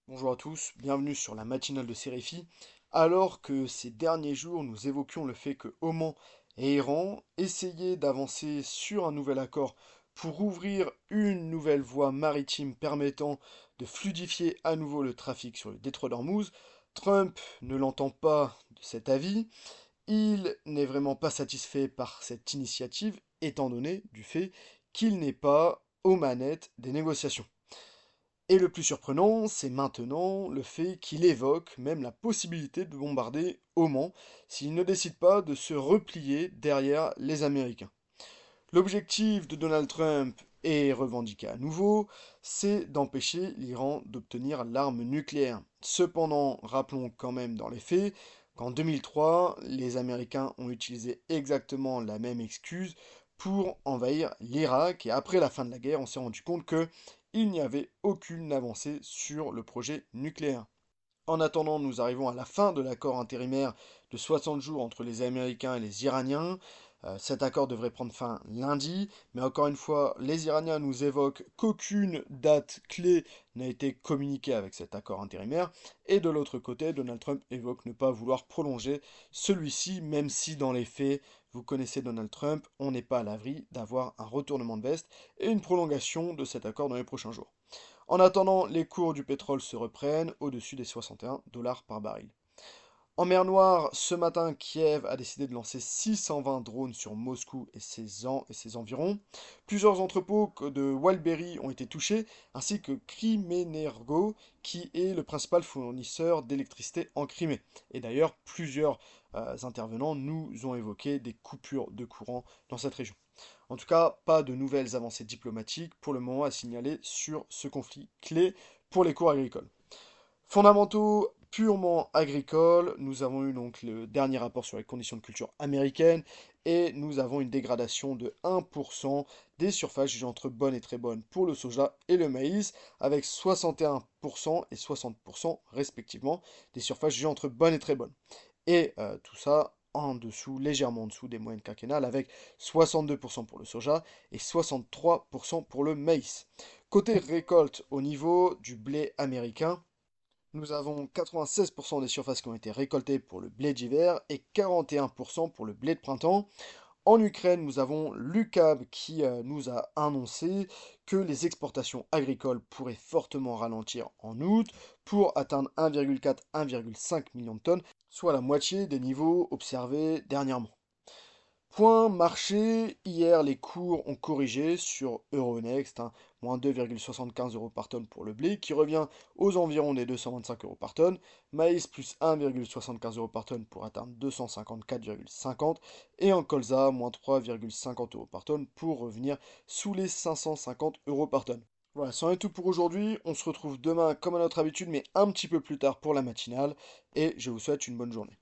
Bonjour à tous, bienvenue sur la matinale de Séréfi. Alors que ces derniers jours nous évoquions le fait que Oman et Iran essayaient d'avancer sur un nouvel accord pour ouvrir une nouvelle voie maritime permettant de fluidifier à nouveau le trafic sur le détroit d'Ormuz, Trump ne l'entend pas de cet avis. Il n'est vraiment pas satisfait par cette initiative étant donné du fait qu'il n'est pas aux manettes des négociations. Et le plus surprenant, c'est maintenant le fait qu'il évoque même la possibilité de bombarder Oman s'il ne décide pas de se replier derrière les Américains. L'objectif de Donald Trump est revendiqué à nouveau, c'est d'empêcher l'Iran d'obtenir l'arme nucléaire. Cependant, rappelons quand même dans les faits qu'en 2003, les Américains ont utilisé exactement la même excuse pour envahir l'Irak et après la fin de la guerre, on s'est rendu compte que il n'y avait aucune avancée sur le projet nucléaire. En attendant, nous arrivons à la fin de l'accord intérimaire de 60 jours entre les Américains et les Iraniens. Cet accord devrait prendre fin lundi, mais encore une fois, les Iraniens nous évoquent qu'aucune date clé n'a été communiquée avec cet accord intérimaire, et de l'autre côté, Donald Trump évoque ne pas vouloir prolonger celui-ci, même si dans les faits, vous connaissez Donald Trump, on n'est pas à l'abri d'avoir un retournement de veste et une prolongation de cet accord dans les prochains jours. En attendant, les cours du pétrole se reprennent au-dessus des 61 dollars par baril. En mer Noire, ce matin, Kiev a décidé de lancer 620 drones sur Moscou et ses environs. Plusieurs entrepôts de Walbery ont été touchés, ainsi que Crimenergo, qui est le principal fournisseur d'électricité en Crimée. Et d'ailleurs, plusieurs intervenants nous ont évoqué des coupures de courant dans cette région. En tout cas, pas de nouvelles avancées diplomatiques pour le moment à signaler sur ce conflit clé pour les cours agricoles. Fondamentaux purement agricoles, nous avons eu donc le dernier rapport sur les conditions de culture américaines et nous avons une dégradation de 1% des surfaces jugées entre bonnes et très bonnes pour le soja et le maïs, avec 61% et 60% respectivement des surfaces jugées entre bonnes et très bonnes. Et tout ça en dessous, légèrement en dessous des moyennes quinquennales, avec 62% pour le soja et 63% pour le maïs. Côté récolte, au niveau du blé américain, nous avons 96% des surfaces qui ont été récoltées pour le blé d'hiver et 41% pour le blé de printemps. En Ukraine, nous avons l'UCAB qui nous a annoncé que les exportations agricoles pourraient fortement ralentir en août pour atteindre 1,4-1,5 million de tonnes, soit la moitié des niveaux observés dernièrement. Point marché, hier les cours ont corrigé sur Euronext, moins 2,75 euros par tonne pour le blé, qui revient aux environs des 225 euros par tonne, maïs plus 1,75 euros par tonne pour atteindre 254,50, et en colza, moins 3,50 euros par tonne pour revenir sous les 550 euros par tonne. Voilà, c'en est tout pour aujourd'hui, on se retrouve demain comme à notre habitude, mais un petit peu plus tard pour la matinale, et je vous souhaite une bonne journée.